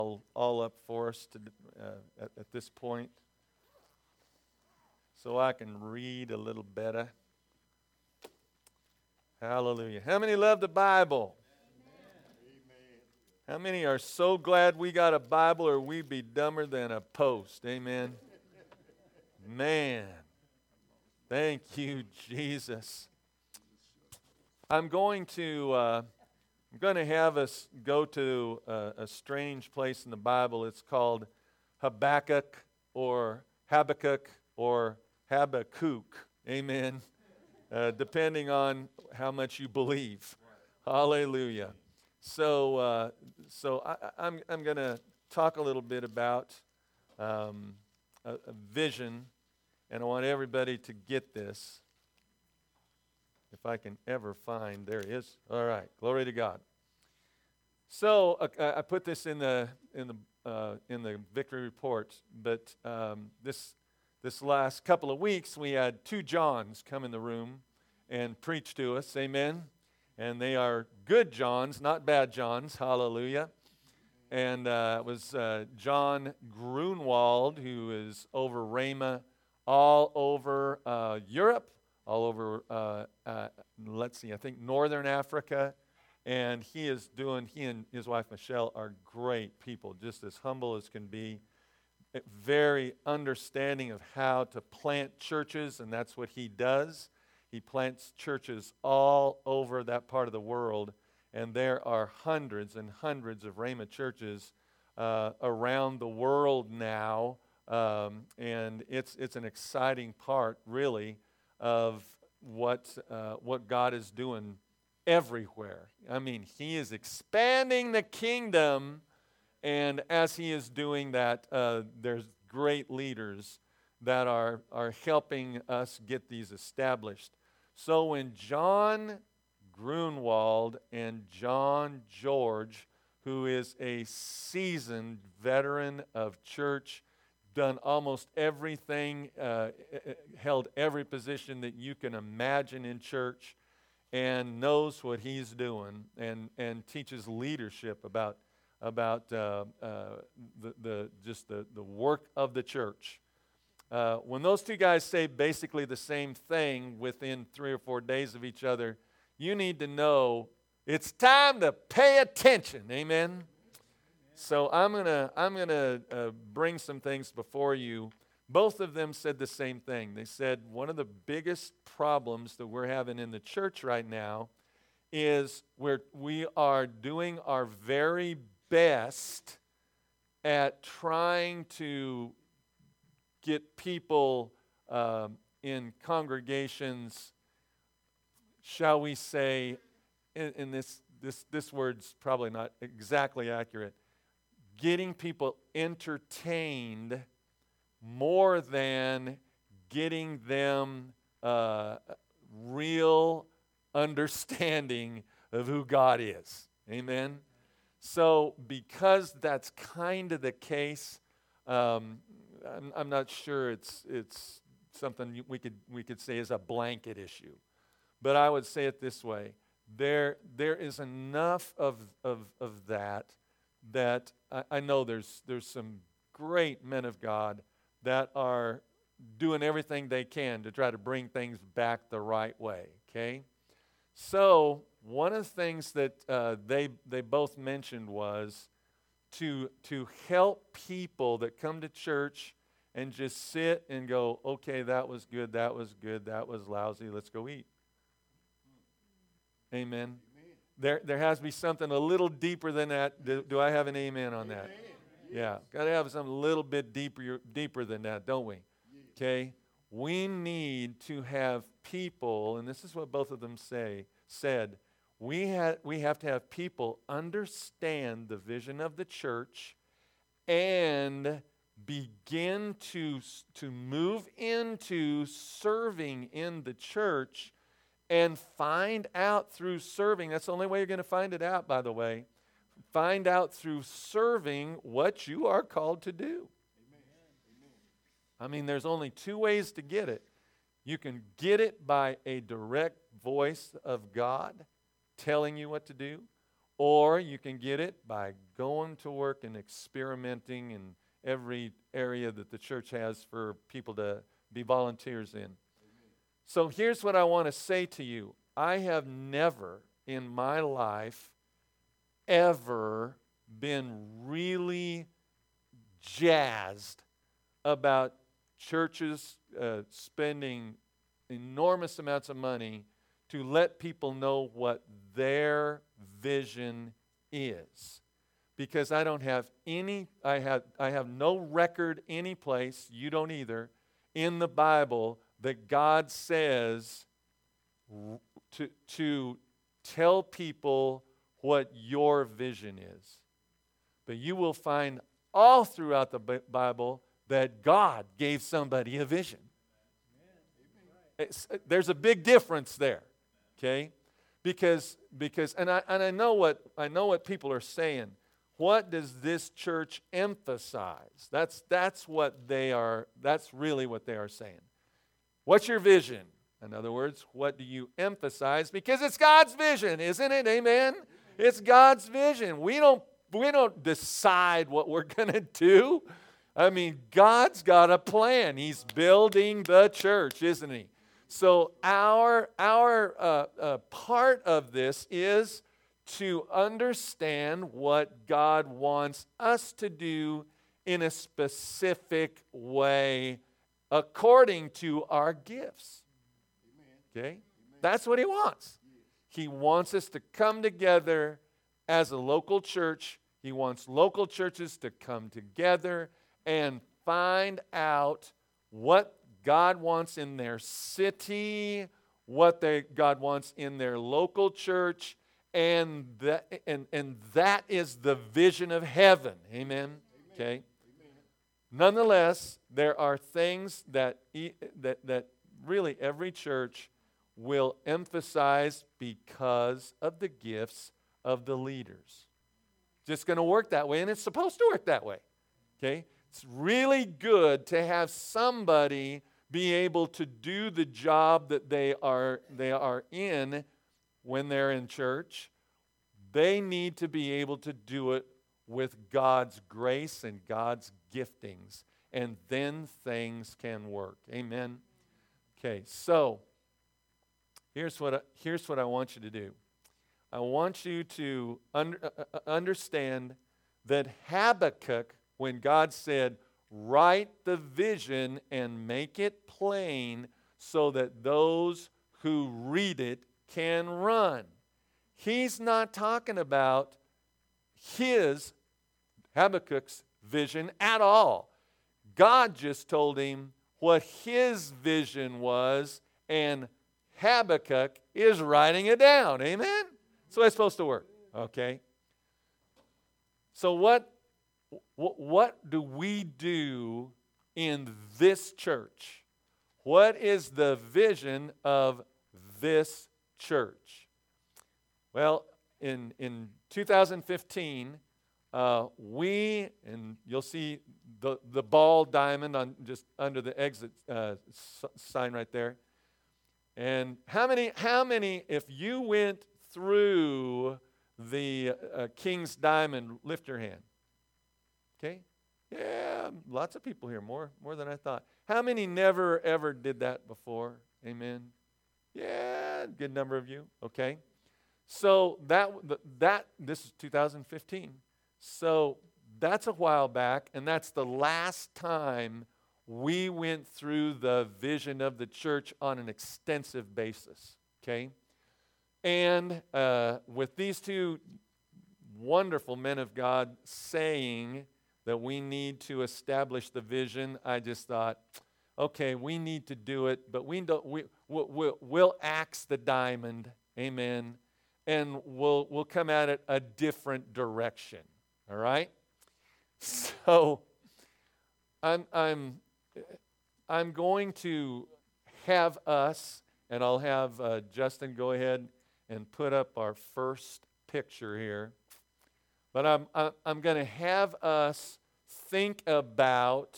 all up for us at this point so I can read a little better. Hallelujah. How many love the Bible? Amen. How many are so glad we got a Bible or we'd be dumber than a post? Amen. Man. Thank you, Jesus. I'm going to have us go to a strange place in the Bible. It's called Habakkuk or Habakkuk. Amen. Depending on how much you believe. Hallelujah. So I'm going to talk a little bit about a vision, and I want everybody to get this. If I can ever find, there it is. All right, glory to God. So I put this in the victory report, but this last couple of weeks we had two Johns come in the room and preach to us, amen. And they are good Johns, not bad Johns. Hallelujah. And it was John Grunwald, who is over Rhema, all over Europe, all over, I think Northern Africa. And he and his wife Michelle are great people, just as humble as can be, very understanding of how to plant churches, and that's what he does. He plants churches all over that part of the world, and there are hundreds and hundreds of Rhema churches around the world now, and it's an exciting part, really, of what God is doing everywhere. I mean, he is expanding the kingdom, and as he is doing that, there's great leaders that are helping us get these established. So when John Grunwald and John George, who is a seasoned veteran of church, done almost everything, held every position that you can imagine in church, and knows what he's doing, and teaches leadership about the work of the church. When those two guys say basically the same thing within 3 or 4 days of each other, you need to know it's time to pay attention. Amen. So I'm gonna bring some things before you. Both of them said the same thing. They said one of the biggest problems that we're having in the church right now is we are doing our very best at trying to get people in congregations, shall we say, in this word's probably not exactly accurate, getting people entertained more than getting them real understanding of who God is. Amen? So because that's kind of the case, I'm not sure it's something we could say is a blanket issue. But I would say it this way. There is enough of that I know there's some great men of God that are doing everything they can to try to bring things back the right way, okay? So one of the things that they both mentioned was to help people that come to church and just sit and go, okay, that was good, that was lousy, let's go eat. Amen. There has to be something a little deeper than that. Do I have an amen on that? Yeah, got to have something a little bit deeper than that, don't we? Okay? We need to have people, and this is what both of them said, we have to have people understand the vision of the church and begin to move into serving in the church and find out through serving. That's the only way you're going to find it out, by the way. Find out through serving what you are called to do. I mean, there's only two ways to get it. You can get it by a direct voice of God telling you what to do, or you can get it by going to work and experimenting in every area that the church has for people to be volunteers in. So here's what I want to say to you. I have never in my life ever been really jazzed about churches spending enormous amounts of money to let people know what their vision is. Because I don't have any, I have no record any place, you don't either, in the Bible that God says to tell people what your vision is. But you will find all throughout the Bible that God gave somebody a vision. There's a big difference there, okay? Because I know what people are saying. What does this church emphasize? That's what they are. That's really what they are saying. What's your vision? In other words, what do you emphasize? Because it's God's vision, isn't it? Amen. It's God's vision. We don't decide what we're going to do. I mean, God's got a plan. He's building the church, isn't He? So our part of this is to understand what God wants us to do in a specific way according to our gifts. Okay? That's what He wants. He wants us to come together as a local church. He wants local churches to come together and find out what God wants in their city, what God wants in their local church, and that is the vision of heaven. Amen? Okay? Nonetheless, there are things that really every church will emphasize because of the gifts of the leaders. Just going to work that way, and it's supposed to work that way. Okay? It's really good to have somebody be able to do the job that they are in when they're in church. They need to be able to do it with God's grace and God's giftings, and then things can work. Amen? Okay, so here's what I want you to do. I want you to understand that Habakkuk, when God said, write the vision and make it plain so that those who read it can run. He's not talking about Habakkuk's vision at all. God just told him what his vision was, and Habakkuk is writing it down. Amen? So it's supposed to work. Okay? So what do we do in this church? What is the vision of this church? Well, in 2015, and you'll see the ball diamond on just under the exit sign right there. And how many, if you went through the King's Diamond, lift your hand. Okay? Yeah, lots of people here, more than I thought. How many never, ever did that before? Amen? Yeah, good number of you. Okay. So this is 2015. So that's a while back, and that's the last time we went through the vision of the church on an extensive basis. Okay? And with these two wonderful men of God saying that we need to establish the vision, I just thought, okay, we need to do it, but we'll axe the diamond, amen, and we'll come at it a different direction. All right? So I'm going to have us, and I'll have Justin go ahead and put up our first picture here. But I'm going to have us think about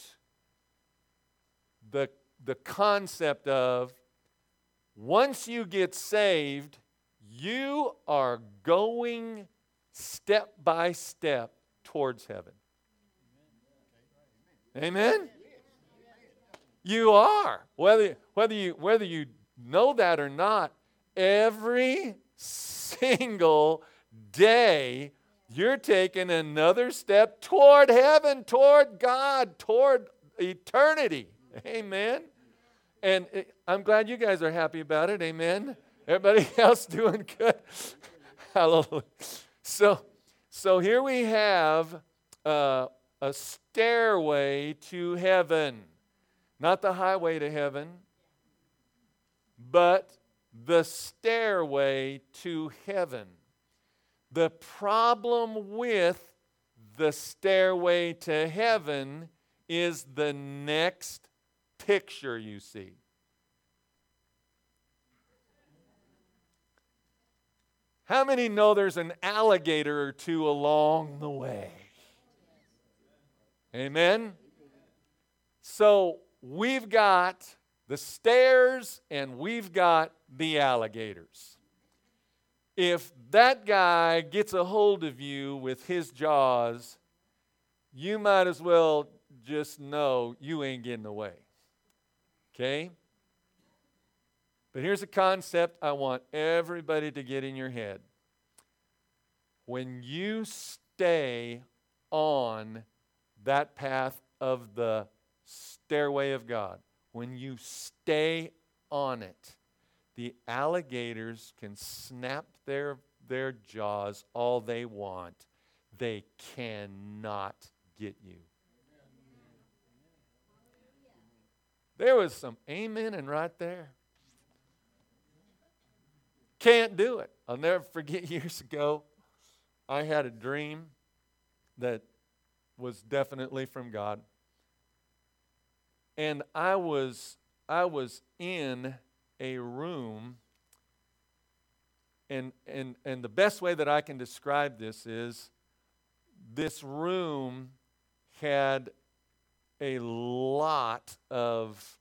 the concept of once you get saved, you are going step by step towards heaven. Amen? You are. Whether you know that or not, every single day you're taking another step toward heaven, toward God, toward eternity. Amen? And I'm glad you guys are happy about it. Amen? Everybody else doing good? Hallelujah. So here we have a stairway to heaven. Not the highway to heaven, but the stairway to heaven. The problem with the stairway to heaven is the next picture you see. How many know there's an alligator or two along the way? Amen? So we've got the stairs and we've got the alligators. If that guy gets a hold of you with his jaws, you might as well just know you ain't getting away. Okay? But here's a concept I want everybody to get in your head. When you stay on that path of the stairway of God, when you stay on it, the alligators can snap their jaws all they want. They cannot get you. There was some amen and right there. Can't do it. I'll never forget years ago, I had a dream that was definitely from God. And I was in a room, and the best way that I can describe this is this room had a lot of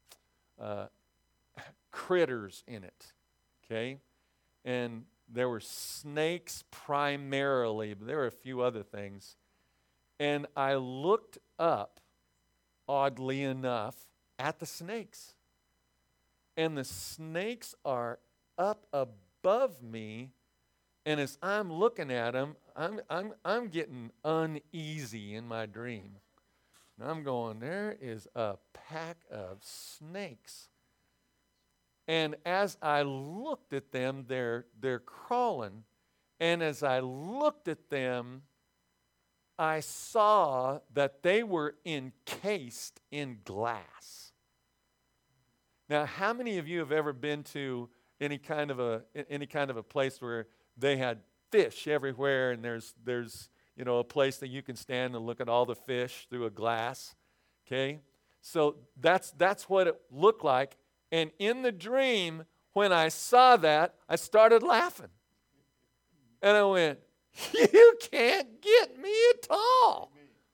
critters in it, okay? And there were snakes primarily, but there were a few other things. And I looked up, oddly enough, at the snakes. And the snakes are up above me, and as I'm looking at them, I'm getting uneasy in my dream. And I'm going, there is a pack of snakes. And as I looked at them, they're crawling. And as I looked at them, I saw that they were encased in glass. Now, how many of you have ever been to any kind of a place where they had fish everywhere, and there's a place that you can stand and look at all the fish through a glass? Okay? So that's what it looked like. And in the dream, when I saw that, I started laughing. And I went, you can't get me at all.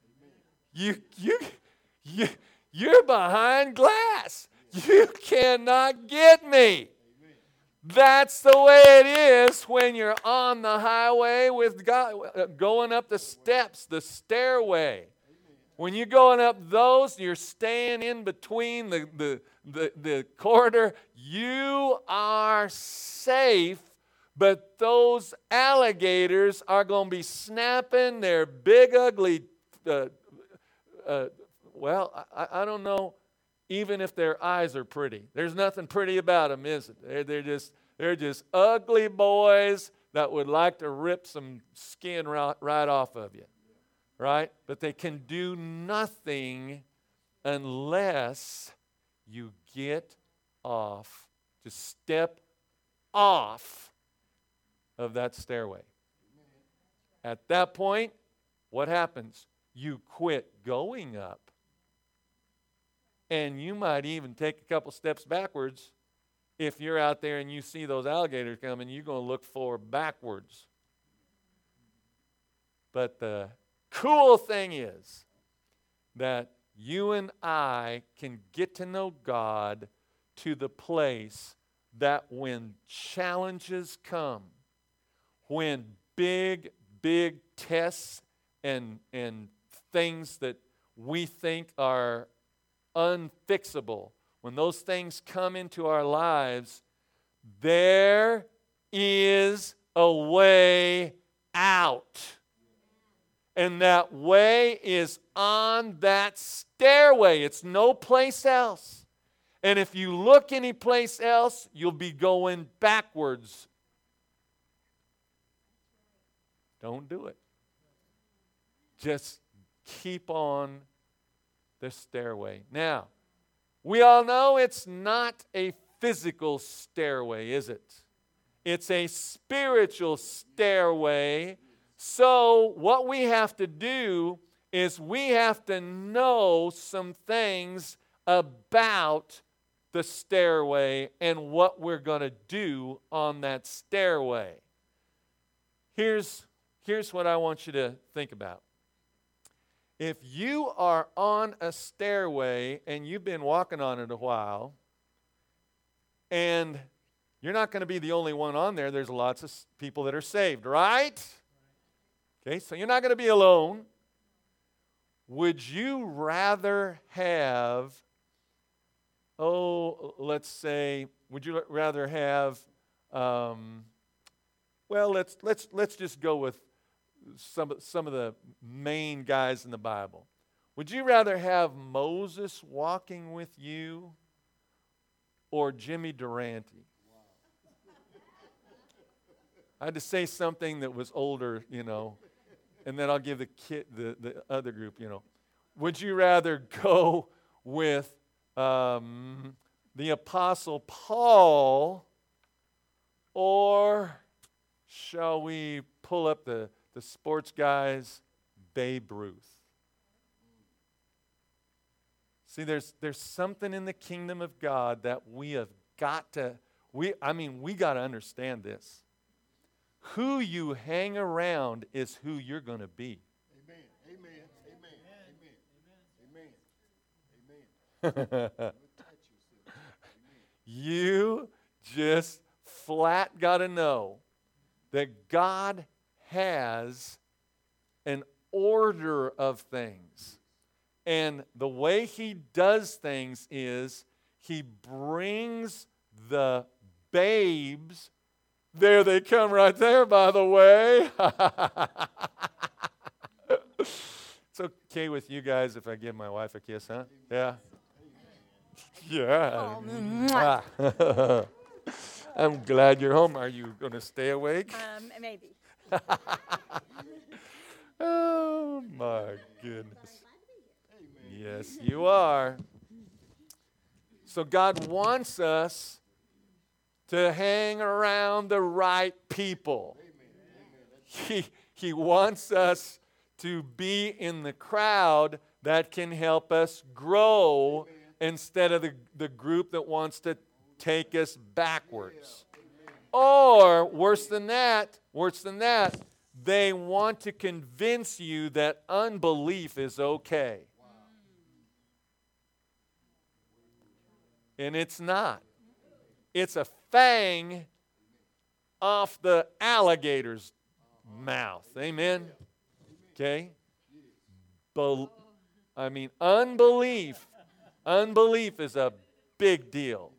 You're behind glass. You cannot get me. That's the way it is when you're on the highway with God, going up the steps, the stairway. When you're going up those, you're staying in between the corridor. You are safe, but those alligators are going to be snapping their big, ugly, I don't know, even if their eyes are pretty. There's nothing pretty about them, is it? They're just ugly boys that would like to rip some skin right off of you. Right? But they can do nothing unless you get off, just step off of that stairway. At that point, what happens? You quit going up. And you might even take a couple steps backwards. If you're out there and you see those alligators coming, you're going to look forward backwards. But the cool thing is that you and I can get to know God to the place that when challenges come, when big, big tests and things that we think are unfixable, when those things come into our lives, there is a way out. And that way is on that stairway. It's no place else. And if you look any place else, you'll be going backwards. Don't do it. Just keep on the stairway. Now, we all know it's not a physical stairway, is it? It's a spiritual stairway. So what we have to do is we have to know some things about the stairway and what we're going to do on that stairway. Here's what I want you to think about. If you are on a stairway and you've been walking on it a while, and you're not going to be the only one on there, there's lots of people that are saved, right? Okay, so you're not going to be alone. Would you rather have, let's say, would you rather have, let's just go with some of the main guys in the Bible. Would you rather have Moses walking with you or Jimmy Durante? I had to say something that was older, and then I'll give the other group, Would you rather go with the Apostle Paul, or shall we pull up the sports guys, Babe Ruth? See, there's something in the kingdom of God that we have got to, we got to understand this. Who you hang around is who you're going to be. Amen. Amen. Amen. Amen. Amen. You just flat got to know that God has an order of things. And the way he does things is he brings the babes. There they come right there, by the way. It's okay with you guys if I give my wife a kiss, huh? Yeah. Yeah. Oh, I'm glad you're home. Are you going to stay awake? Maybe. Oh, my goodness. Yes, you are. So God wants us to hang around the right people. He wants us to be in the crowd that can help us grow instead of the group that wants to take us backwards. Or worse than that, they want to convince you that unbelief is okay. And it's not. It's a fang off the alligator's mouth. Amen? Okay? Unbelief is a big deal.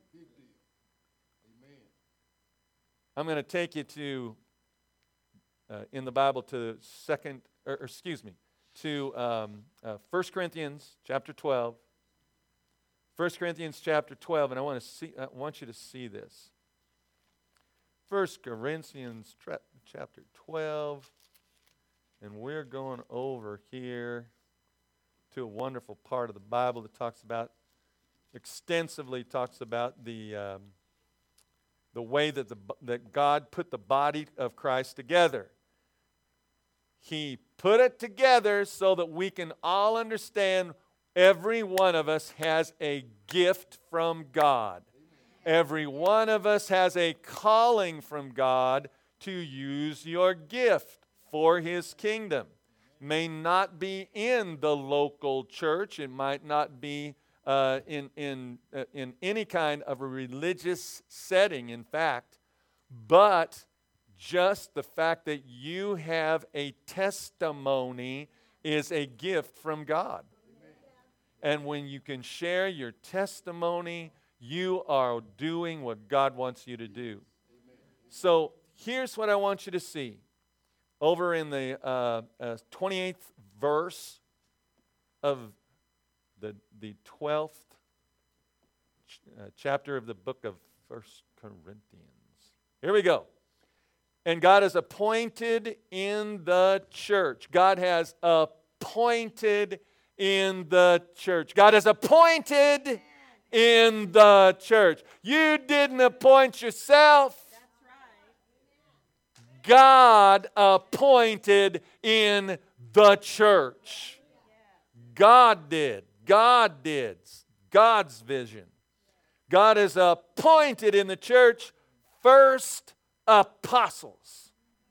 I'm going to take you to, in the Bible, to 1 Corinthians chapter 12. 1 Corinthians chapter 12, and I want you to see this. 1 Corinthians chapter 12, and we're going over here to a wonderful part of the Bible that extensively talks about the way that God put the body of Christ together. He put it together so that we can all understand every one of us has a gift from God. Every one of us has a calling from God to use your gift for His kingdom. May not be in the local church. It might not be in any kind of a religious setting, in fact. But Just the fact that you have a testimony is a gift from God. And when you can share your testimony, you are doing what God wants you to do. So here's what I want you to see. Over in the 28th verse of the 12th chapter of the book of 1 Corinthians. Here we go. And God has appointed in the church. God has appointed in the church. God has appointed in the church. You didn't appoint yourself. God appointed in the church. God did. God did. God's vision. God has appointed in the church first apostles.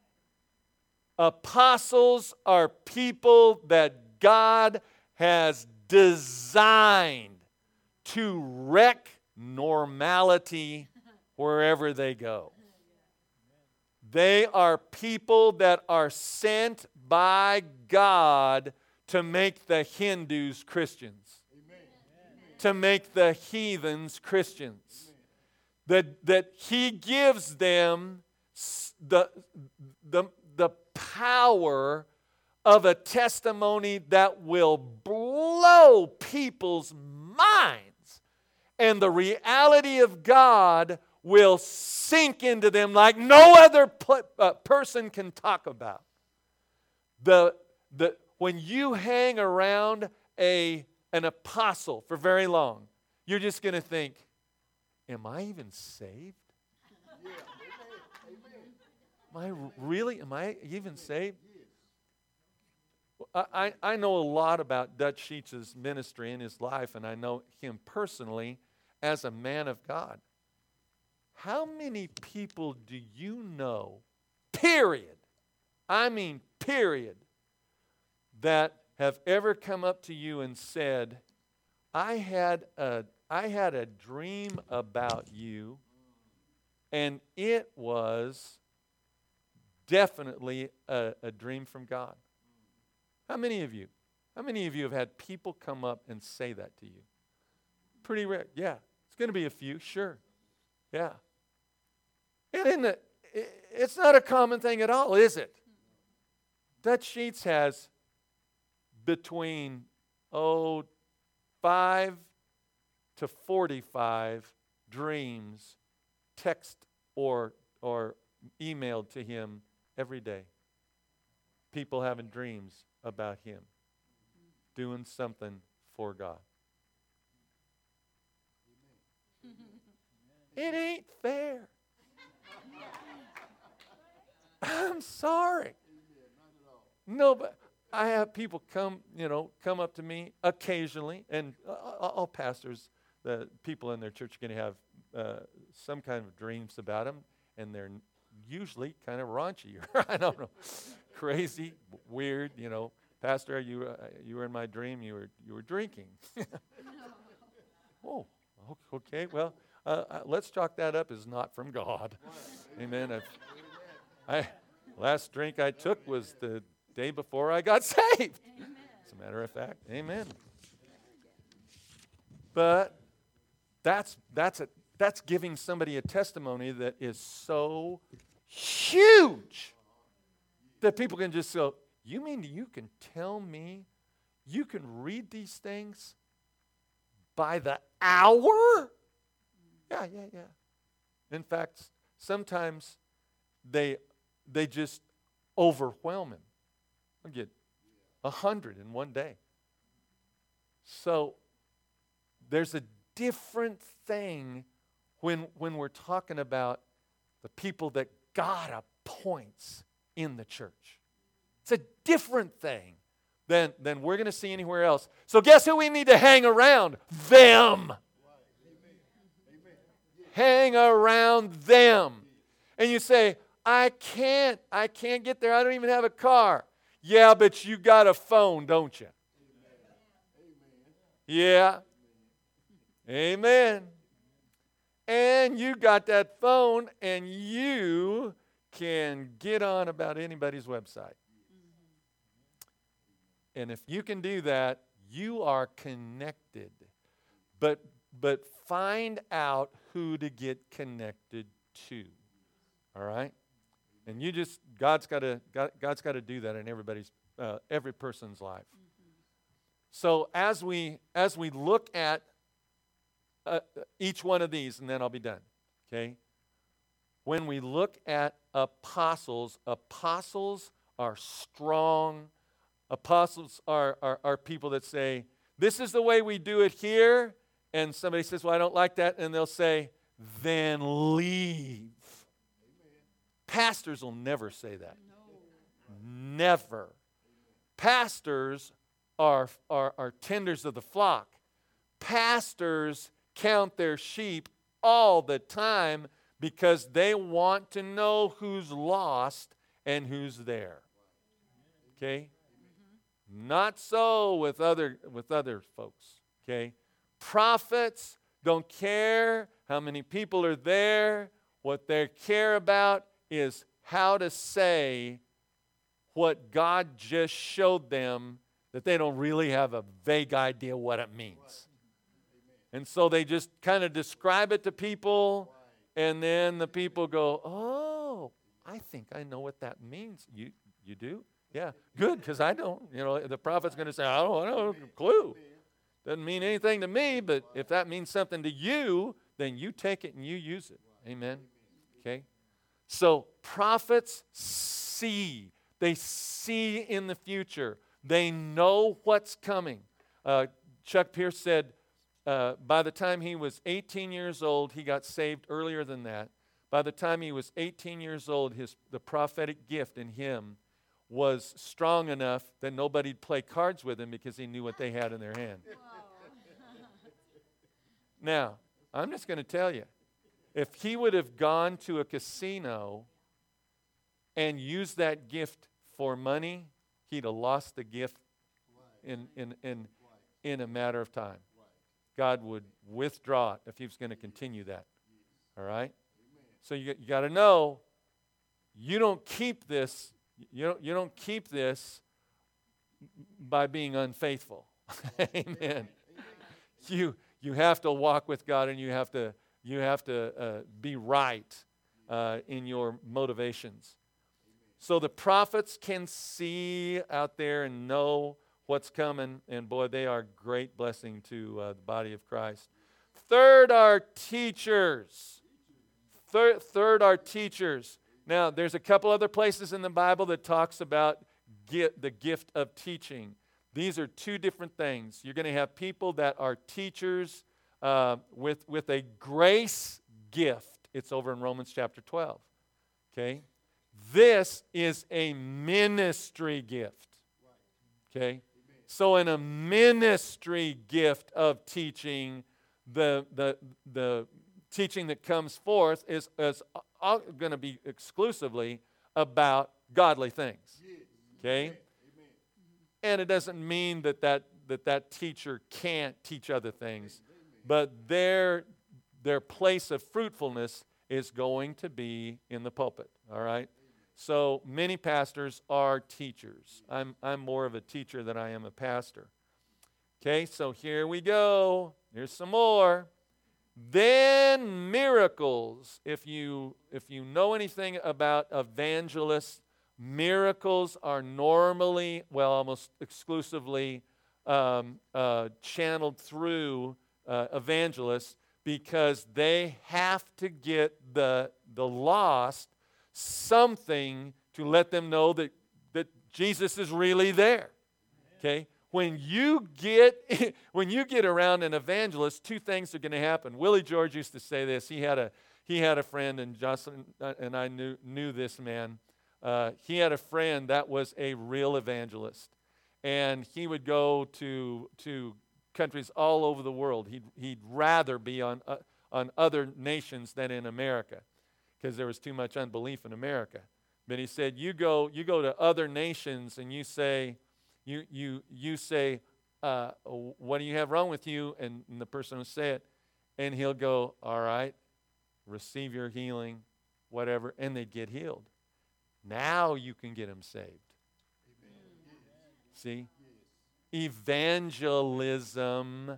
Apostles are people that God has designed to wreck normality wherever they go. They are people that are sent by God to make the Hindus Christians, to make the heathens Christians. That He gives them the power of a testimony that will blow people's minds. And the reality of God will sink into them like no other person can talk about. When you hang around an apostle for very long, you're just going to think, am I even saved? Am I even saved? I know a lot about Dutch Sheets' ministry and his life, and I know him personally as a man of God. How many people do you know, period, I mean period, that have ever come up to you and said, I had a dream about you, and it was definitely a dream from God? How many of you have had people come up and say that to you? Pretty rare. Yeah. It's going to be a few, sure. Yeah. And it's not a common thing at all, is it? Dutch Sheets has between 5 to 45 dreams, text or emailed to him every day. People having dreams about him, doing something for God. It ain't fair. I'm sorry. No, but I have people come up to me occasionally, and all pastors, the people in their church are going to have some kind of dreams about them, and they're usually kind of raunchy, or I don't know, crazy, weird. Pastor, you were in my dream. You were drinking. Oh, okay. Well, let's chalk that up as not from God. Amen. Last drink I took was the day before I got saved. As a matter of fact, amen. But that's giving somebody a testimony that is so huge that people can just go, you mean you can tell me you can read these things by the hour? Yeah. In fact, sometimes they just overwhelm him. I'll get 100 in one day. So there's a different thing when we're talking about the people that God appoints in the church. It's a different thing than we're going to see anywhere else. So guess who we need to hang around? Them. Hang around them. And you say, I can't get there. I don't even have a car. Yeah, but you got a phone, don't you? Yeah. Amen. And you got that phone, and you can get on about anybody's website. And if you can do that, you are connected. But find out who to get connected to. All right? And you just God's got to do that in every person's life. So as we look at each one of these, and then I'll be done. Okay? When we look at apostles are strong. Apostles are people that say, this is the way we do it here. And somebody says, well, I don't like that. And they'll say, then leave. Amen. Pastors will never say that. No. Never. Pastors are tenders of the flock. Pastors count their sheep all the time because they want to know who's lost and who's there. Okay? Not so with other folks. Okay? Prophets don't care how many people are there. What they care about is how to say what God just showed them that they don't really have a vague idea what it means. And so they just kind of describe it to people, and then the people go, oh, I think I know what that means. You do? Yeah, good, because I don't. The prophet's going to say, I don't have a clue. Doesn't mean anything to me, but if that means something to you, then you take it and you use it. Amen? Okay? So prophets see. They see in the future. They know what's coming. Chuck Pierce said by the time he was 18 years old, he got saved earlier than that. By the time he was 18 years old, the prophetic gift in him was strong enough that nobody'd play cards with him because he knew what they had in their hand. Now, I'm just going to tell you, if he would have gone to a casino and used that gift for money, he'd have lost the gift in a matter of time. God would withdraw it if he was going to continue that. All right? So you got to know, you don't keep this. You don't keep this by being unfaithful. Amen. You have to walk with God, and you have to be right in your motivations. So the prophets can see out there and know what's coming, and boy, they are a great blessing to the body of Christ. Third are teachers. Third are teachers. Now, there's a couple other places in the Bible that talks about the gift of teaching. These are two different things. You're going to have people that are teachers with a grace gift. It's over in Romans chapter 12. Okay? This is a ministry gift. Okay? So in a ministry gift of teaching, the teaching that comes forth is going to be exclusively about godly things. Okay? And it doesn't mean that teacher can't teach other things, but their place of fruitfulness is going to be in the pulpit. All right? So many pastors are teachers. I'm more of a teacher than I am a pastor. Okay, so here we go. Here's some more. Then miracles. If you know anything about evangelists, miracles are normally, almost exclusively channeled through evangelists because they have to get the lost something to let them know that Jesus is really there. Okay? When you get around an evangelist, two things are going to happen. Willie George used to say this. He had a friend, and Jocelyn and I knew this man. He had a friend that was a real evangelist, and he would go to countries all over the world. He'd rather be on other nations than in America, because there was too much unbelief in America. But he said, you go to other nations and you say, what do you have wrong with you? And the person will say it, and he'll go, all right, receive your healing, whatever, and they'd get healed. Now you can get them saved. See? Evangelism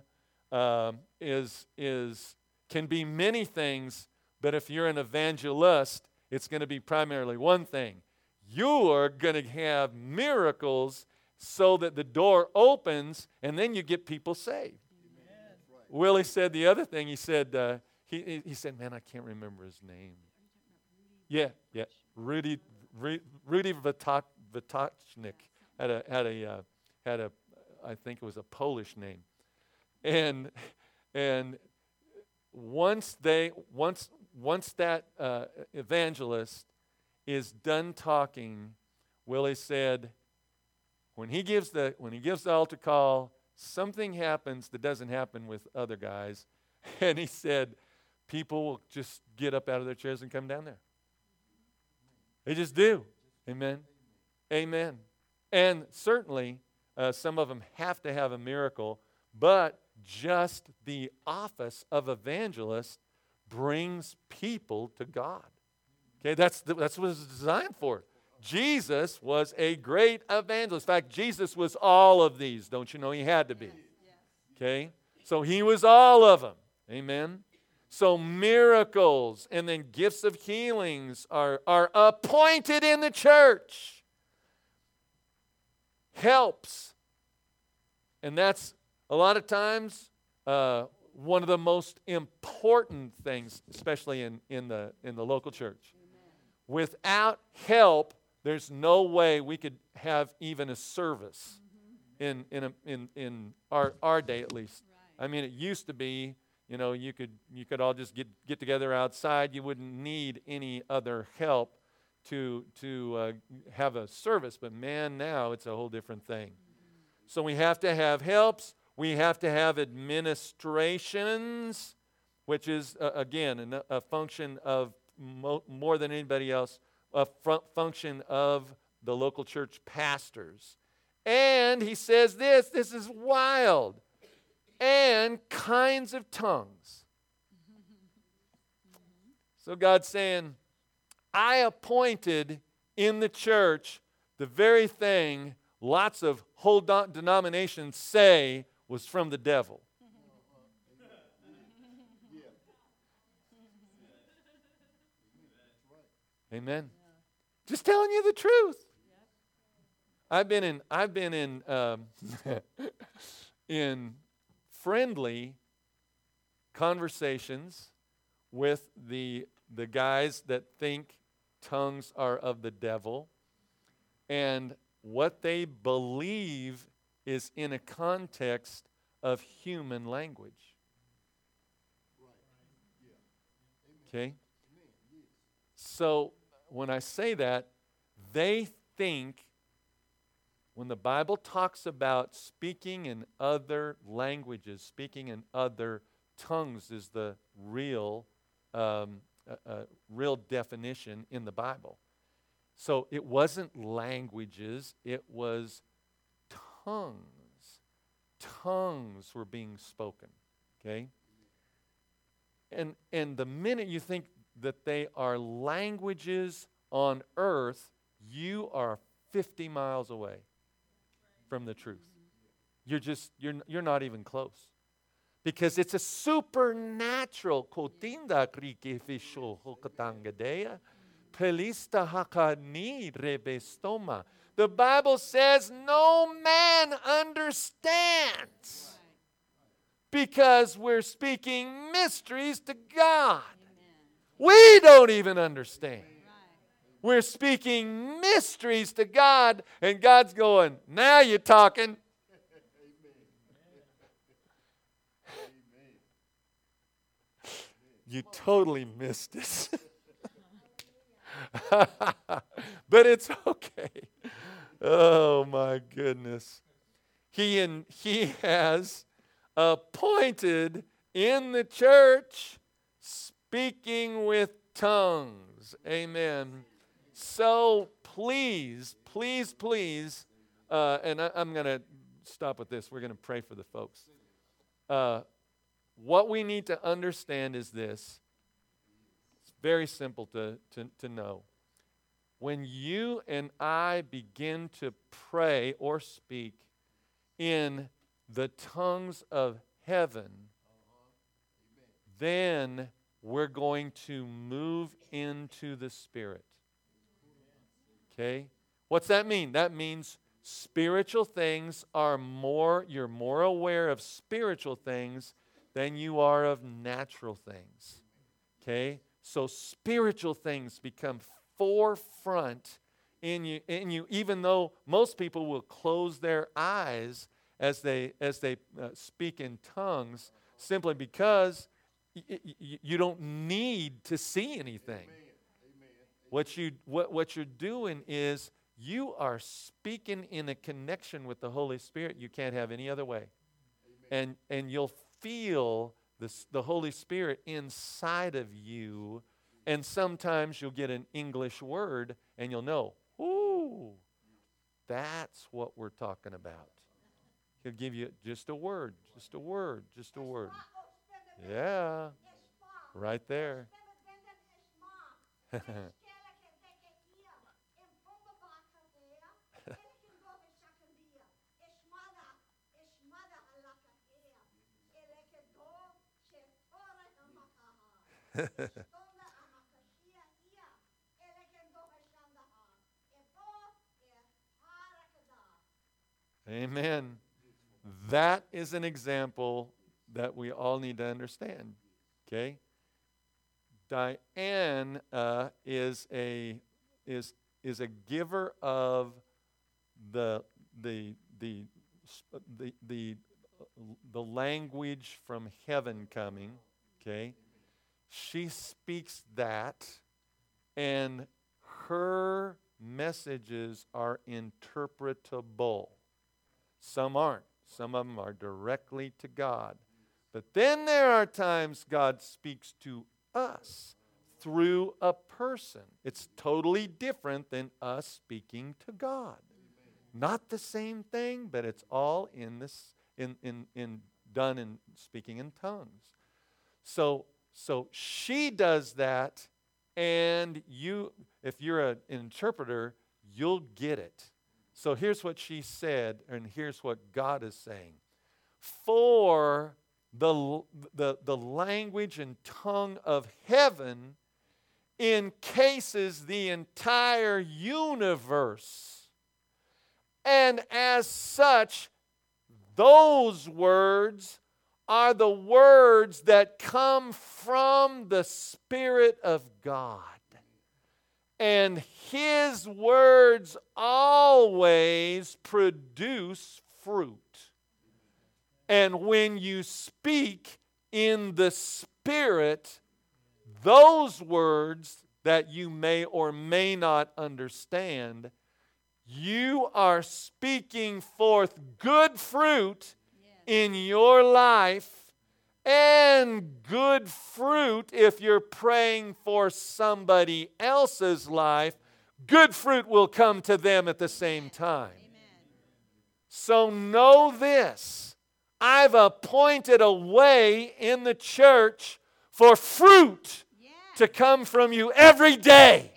can be many things, but if you're an evangelist, it's going to be primarily one thing. You are going to have miracles so that the door opens, and then you get people saved. Amen. Willie said the other thing. He said, he said, man, I can't remember his name. Yeah. Rudy Vatochnik had a I think it was a Polish name, and once that evangelist is done talking, Willie said, when he gives the altar call, something happens that doesn't happen with other guys, and he said, people will just get up out of their chairs and come down there. They just do. Amen. Amen. And certainly, some of them have to have a miracle, but just the office of evangelist brings people to God. Okay, that's what it's designed for. Jesus was a great evangelist. In fact, Jesus was all of these. Don't you know he had to be? Okay, so he was all of them. Amen. So miracles and then gifts of healings are appointed in the church. Helps. And that's a lot of times one of the most important things, especially in the local church. Amen. Without help, there's no way we could have even a service in our day at least. Right. I mean, it used to be, you could all just get together outside. You wouldn't need any other help to have a service. But man, now it's a whole different thing. So we have to have helps. We have to have administrations, which is, again, a function of more than anybody else, a function of the local church pastors. And he says this is wild, and kinds of tongues. So God's saying, I appointed in the church the very thing lots of whole denominations say was from the devil. Amen. Just telling you the truth. I've been in friendly conversations with the guys that think tongues are of the devil, and what they believe is in a context of human language. Okay? So when I say that, they think when the Bible talks about speaking in other languages, speaking in other tongues is the real definition in the Bible. So it wasn't languages, it was tongues. Tongues were being spoken, okay? And the minute you think that they are languages on earth, you are 50 miles away from the truth. You're not even close. Because it's a supernatural. The Bible says no man understands. Because we're speaking mysteries to God. We don't even understand. We're speaking mysteries to God, and God's going, now you're talking. You totally missed it. But it's okay. Oh, my goodness. He has appointed in the church speaking with tongues. Amen. So please, and I'm going to stop with this. We're going to pray for the folks. What we need to understand is this. It's very simple to know. when you and I begin to pray or speak in the tongues of heaven, then we're going to move into the Spirit. Okay? What's that mean? That means spiritual things you're more aware of spiritual things than you are of natural things. Okay? So spiritual things become forefront in you, even though most people will close their eyes as they speak in tongues, simply because you don't need to see anything. What you're doing is you are speaking in a connection with the Holy Spirit you can't have any other way. And you'll feel the Holy Spirit inside of you, and sometimes you'll get an English word and you'll know, ooh, that's what we're talking about. He'll give you just a word, just a word, just a word. Yeah, right there. Amen. That is an example that we all need to understand. Okay? Diane is a giver of the language from heaven coming. Okay? She speaks that, and her messages are interpretable. Some aren't. Some of them are directly to God. But then there are times God speaks to us through a person. It's totally different than us speaking to God. Not the same thing, but it's all in this done in speaking in tongues. So she does that, and if you're an interpreter, you'll get it. So here's what she said, and here's what God is saying. For the language and tongue of heaven encases the entire universe. And as such, those words are the words that come from the Spirit of God. And His words always produce fruit. And when you speak in the Spirit, those words that you may or may not understand, you are speaking forth good fruit in your life, and good fruit if you're praying for somebody else's life. Good fruit will come to them at the same time. So know this. I've appointed a way in the church for fruit to come from you every day.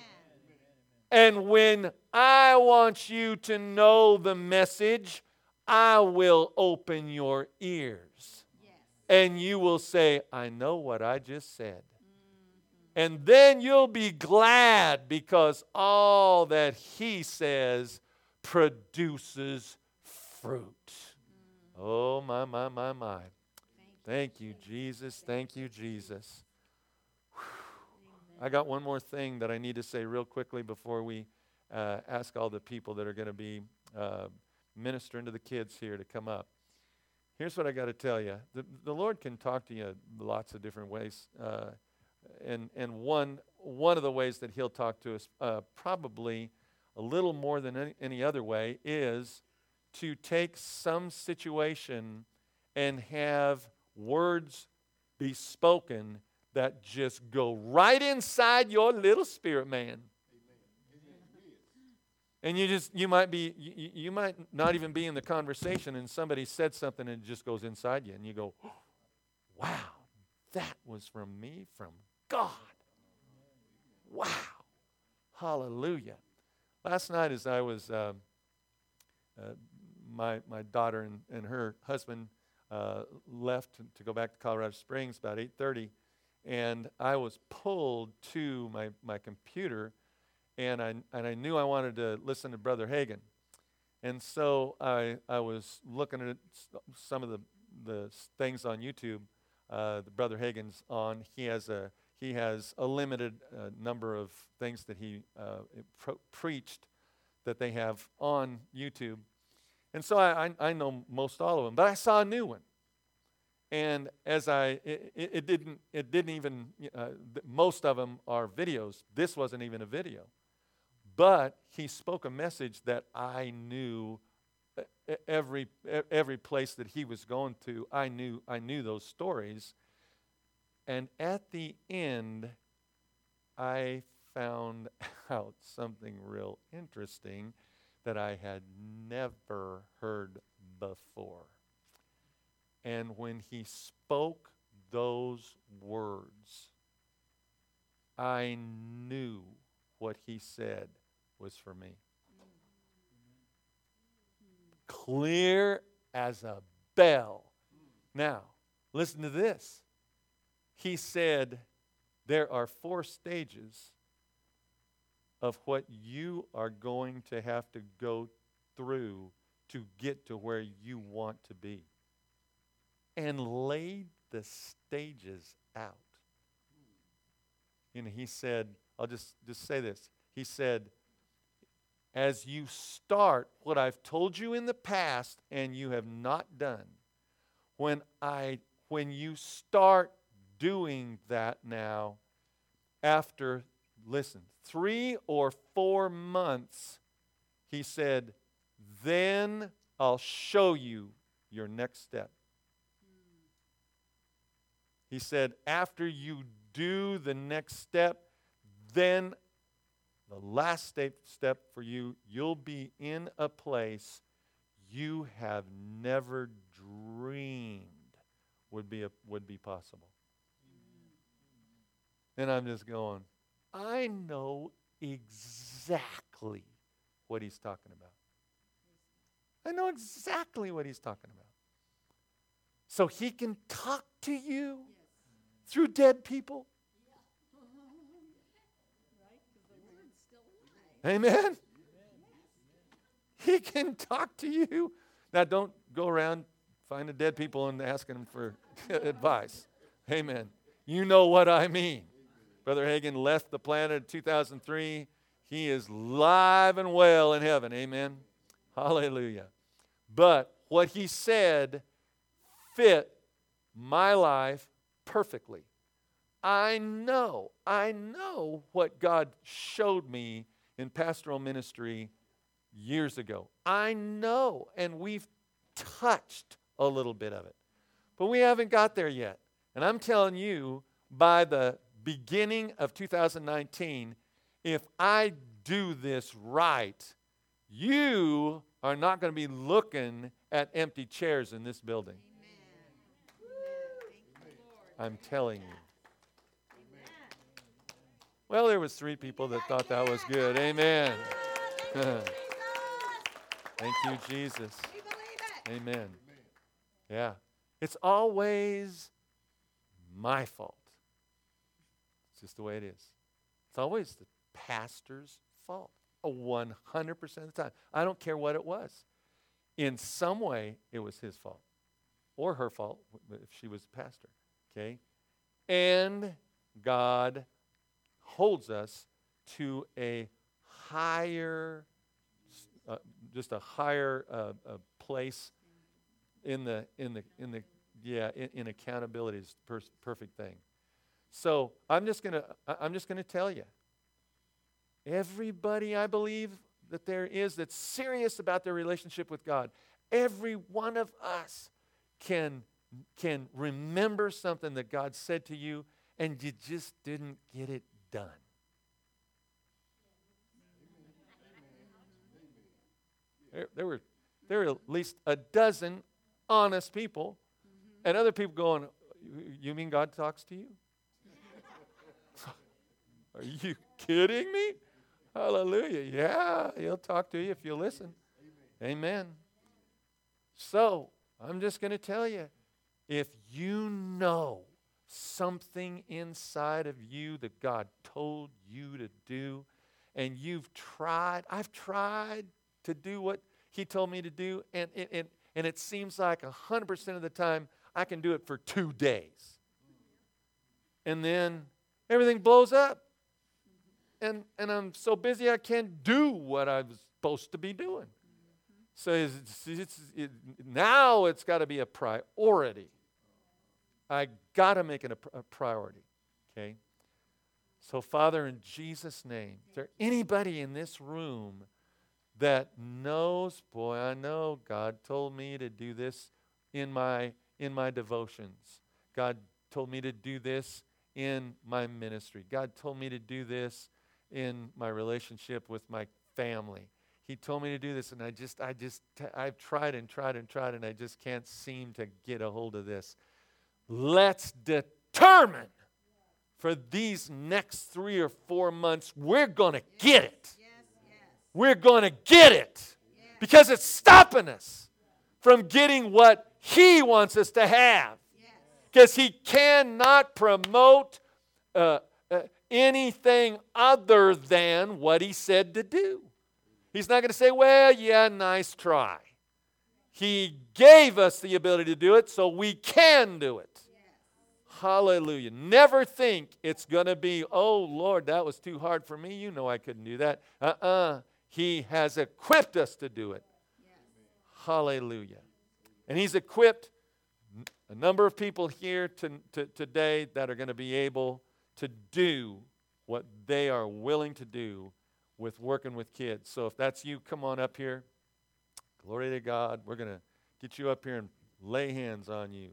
And when I want you to know the message, I will open your ears. And you will say, I know what I just said. And then you'll be glad because all that He says produces fruit. Oh, my. Thank you, Jesus. Thank you, Jesus. I got one more thing that I need to say real quickly before we ask all the people that are going to be ministering to the kids here to come up. Here's what I got to tell you. The Lord can talk to you lots of different ways. And one of the ways that He'll talk to us probably a little more than any other way is to take some situation and have words be spoken that just go right inside your little spirit man. And you might not even be in the conversation, and somebody said something and it just goes inside you, and you go, wow, that was from me, from God. Wow. Hallelujah. Last night as I was, my daughter and her husband left to go back to Colorado Springs about 8:30, and I was pulled to my computer, and I knew I wanted to listen to Brother Hagin. And so I was looking at some of the things on YouTube. The Brother Hagin's on. He has a limited number of things that he preached that they have on YouTube. And so I know most all of them, but I saw a new one. And as it didn't even, most of them are videos. This wasn't even a video. But he spoke a message that I knew every place that he was going to. I knew those stories. And at the end, I found out something real interesting that I had never heard before. And when he spoke those words, I knew what he said was for me. Clear as a bell. Now, listen to this. He said, there are 4 stages of what you are going to have to go through to get to where you want to be. And laid the stages out. And he said, I'll just say this. He said, as you start what I've told you in the past and you have not done, when you start doing that now, after, listen, 3 or 4 months, he said, then I'll show you your next step. He said, after you do the next step, then the last step for you, you'll be in a place you have never dreamed would be possible. And I'm just going, I know exactly what he's talking about. I know exactly what he's talking about. So he can talk to you through dead people. Amen. He can talk to you. Now, don't go around finding dead people and asking them for advice. Amen. You know what I mean. Brother Hagin left the planet in 2003. He is live and well in heaven. Amen. Hallelujah. But what he said fit my life perfectly. I know what God showed me in pastoral ministry years ago. I know, and we've touched a little bit of it. But we haven't got there yet. And I'm telling you, by the beginning of 2019, if I do this right, you are not going to be looking at empty chairs in this building. I'm telling you. Well, there was 3 people that thought that was good. Amen. Thank you, Jesus. Amen. Yeah. It's always my fault. It's just the way it is. It's always the pastor's fault. 100% of the time. I don't care what it was. In some way, it was his fault. Or her fault, if she was a pastor. Okay? And God holds us to a higher, place in accountability is the perfect thing. So I'm just gonna tell you, everybody I believe that there is that's serious about their relationship with God, every one of us can remember something that God said to you and you just didn't get it done. There were at least a dozen honest people, and other people going, you mean God talks to you? Are you kidding me? Hallelujah. Yeah, he'll talk to you if you listen. Amen. So, I'm just going to tell you, if you know something inside of you that God told you to do, and I've tried to do what he told me to do, and it seems like 100% of the time I can do it for 2 days. And then everything blows up. And I'm so busy I can't do what I was supposed to be doing. So now it's got to be a priority. I got to make it a priority. Okay? So, Father, in Jesus' name, is there anybody in this room that knows, boy, I know God told me to do this in my devotions. God told me to do this in my ministry. God told me to do this in my relationship with my family. He told me to do this, and I've tried and tried and tried, and I just can't seem to get a hold of this. Let's determine for these next 3 or 4 months, we're going to get it. We're going to get it because it's stopping us from getting what he wants us to have. Because he cannot promote anything other than what he said to do. He's not going to say, well, yeah, nice try. He gave us the ability to do it, so we can do it. Hallelujah. Never think it's going to be, oh, Lord, that was too hard for me. You know I couldn't do that. He has equipped us to do it. Hallelujah. And he's equipped a number of people here today that are going to be able to do what they are willing to do with working with kids. So if that's you, come on up here. Glory to God. We're going to get you up here and lay hands on you.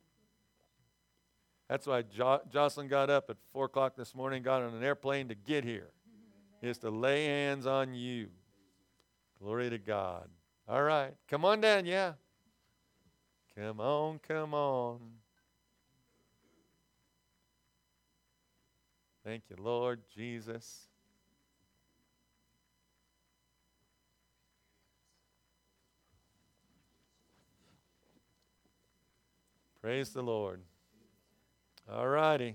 That's why Jocelyn got up at 4 o'clock this morning, got on an airplane to get here. Is to lay hands on you. Glory to God. All right. Come on down, yeah. Come on, come on. Thank you, Lord Jesus. Praise the Lord. All righty.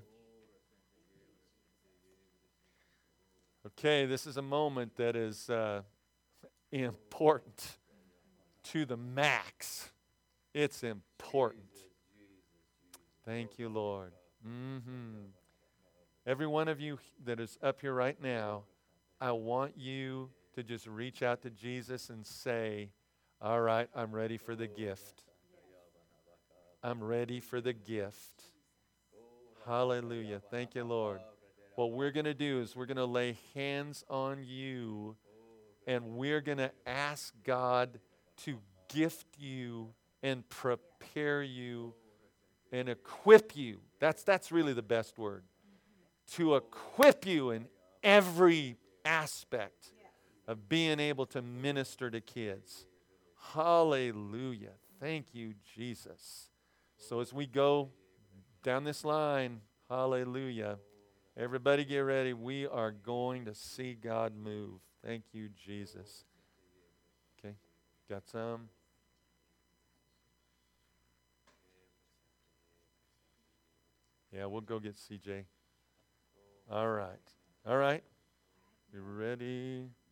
Okay, this is a moment that is important to the max. It's important. Thank you, Lord. Every one of you that is up here right now, I want you to just reach out to Jesus and say, all right, I'm ready for the gift. I'm ready for the gift. Hallelujah. Thank you, Lord. What we're going to do is we're going to lay hands on you, and we're going to ask God to gift you and prepare you and equip you. That's really the best word. To equip you in every aspect of being able to minister to kids. Hallelujah. Thank you, Jesus. So as we go down this line, hallelujah, everybody get ready. We are going to see God move. Thank you, Jesus. Okay, got some? Yeah, we'll go get CJ. All right. All right. You ready?